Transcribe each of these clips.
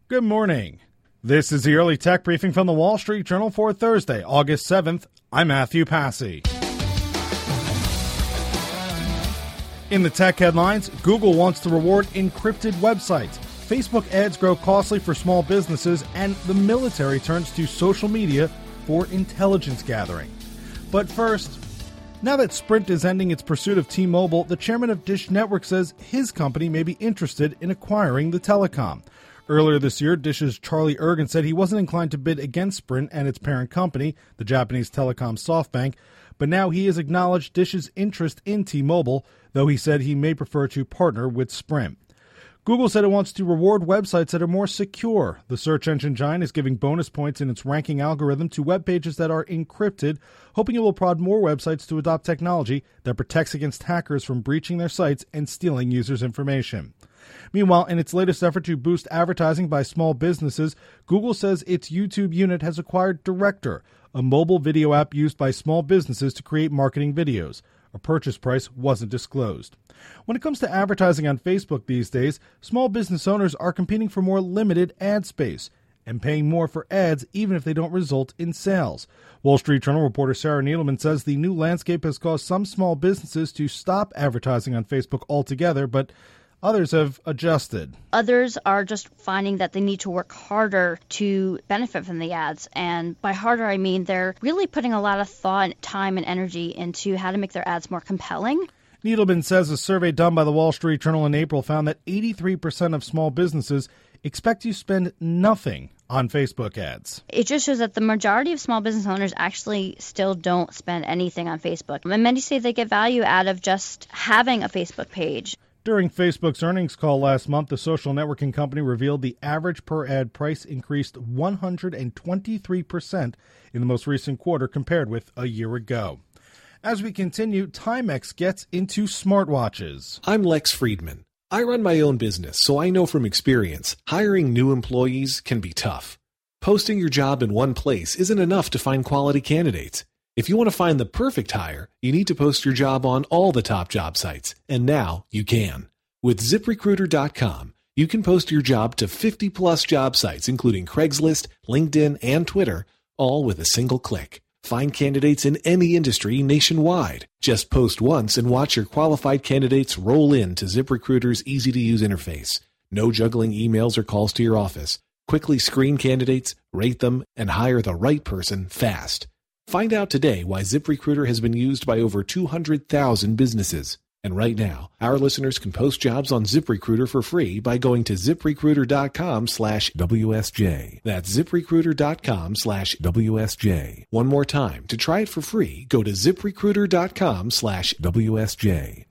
Good morning. This is the Early Tech Briefing from the Wall Street Journal for Thursday, August 7th. I'm Matthew Passy. In the tech headlines, Google wants to reward encrypted websites. Facebook ads grow costly for small businesses, and the military turns to social media for intelligence gathering. But first, now that Sprint is ending its pursuit of T-Mobile, the chairman of Dish Network says his company may be interested in acquiring the telecom. Earlier this year, Dish's Charlie Ergen said he wasn't inclined to bid against Sprint and its parent company, the Japanese telecom SoftBank, but now he has acknowledged Dish's interest in T-Mobile, though he said he may prefer to partner with Sprint. Google said it wants to reward websites that are more secure. The search engine giant is giving bonus points in its ranking algorithm to web pages that are encrypted, hoping it will prod more websites to adopt technology that protects against hackers from breaching their sites and stealing users' information. Meanwhile, in its latest effort to boost advertising by small businesses, Google says its YouTube unit has acquired Director, a mobile video app used by small businesses to create marketing videos. A purchase price wasn't disclosed. When it comes to advertising on Facebook these days, small business owners are competing for more limited ad space and paying more for ads even if they don't result in sales. Wall Street Journal reporter Sarah Needleman says the new landscape has caused some small businesses to stop advertising on Facebook altogether, but others have adjusted. Others are just finding that they need to work harder to benefit from the ads. And by harder, I mean they're really putting a lot of thought, time, and energy into how to make their ads more compelling. Needleman says a survey done by the Wall Street Journal in April found that 83% of small businesses expect to spend nothing on Facebook ads. It just shows that the majority of small business owners actually still don't spend anything on Facebook. And many say they get value out of just having a Facebook page. During Facebook's earnings call last month, the social networking company revealed the average per-ad price increased 123% in the most recent quarter compared with a year ago. As we continue, Timex gets into smartwatches. I'm Lex Friedman. I run my own business, so I know from experience, hiring new employees can be tough. Posting your job in one place isn't enough to find quality candidates. If you want to find the perfect hire, you need to post your job on all the top job sites, and now you can. With ZipRecruiter.com, you can post your job to 50-plus job sites, including Craigslist, LinkedIn, and Twitter, all with a single click. Find candidates in any industry nationwide. Just post once and watch your qualified candidates roll into ZipRecruiter's easy-to-use interface. No juggling emails or calls to your office. Quickly screen candidates, rate them, and hire the right person fast. Find out today why ZipRecruiter has been used by over 200,000 businesses. And right now, our listeners can post jobs on ZipRecruiter for free by going to ZipRecruiter.com/WSJ. That's ZipRecruiter.com/WSJ. One more time, to try it for free, go to ZipRecruiter.com/WSJ.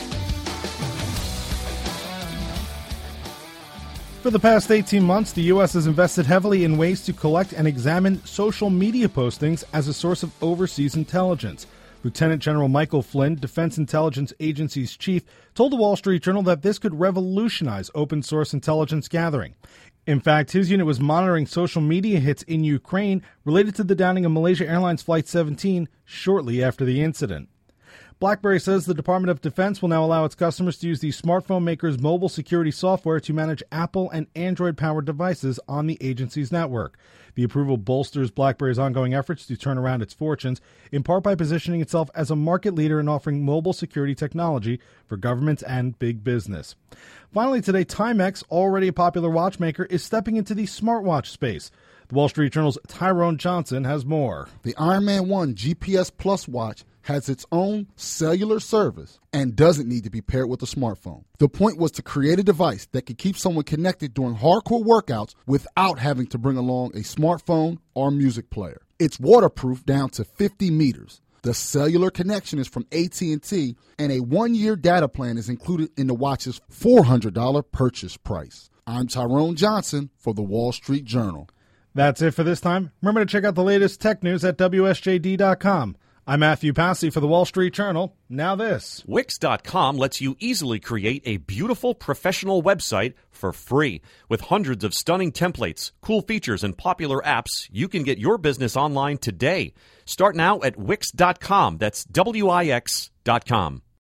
For the past 18 months, the U.S. has invested heavily in ways to collect and examine social media postings as a source of overseas intelligence. Lieutenant General Michael Flynn, Defense Intelligence Agency's chief, told the Wall Street Journal that this could revolutionize open-source intelligence gathering. In fact, his unit was monitoring social media hits in Ukraine related to the downing of Malaysia Airlines Flight 17 shortly after the incident. BlackBerry says the Department of Defense will now allow its customers to use the smartphone maker's mobile security software to manage Apple and Android-powered devices on the agency's network. The approval bolsters BlackBerry's ongoing efforts to turn around its fortunes, in part by positioning itself as a market leader in offering mobile security technology for governments and big business. Finally today, Timex, already a popular watchmaker, is stepping into the smartwatch space. The Wall Street Journal's Tyrone Johnson has more. The Ironman 1 GPS Plus watch has its own cellular service and doesn't need to be paired with a smartphone. The point was to create a device that could keep someone connected during hardcore workouts without having to bring along a smartphone or music player. It's waterproof down to 50 meters. The cellular connection is from AT&T, and a one-year data plan is included in the watch's $400 purchase price. I'm Tyrone Johnson for the Wall Street Journal. That's it for this time. Remember to check out the latest tech news at WSJD.com. I'm Matthew Passy for the Wall Street Journal. Now this. Wix.com lets you easily create a beautiful professional website for free. With hundreds of stunning templates, cool features, and popular apps, you can get your business online today. Start now at Wix.com. That's Wix.com.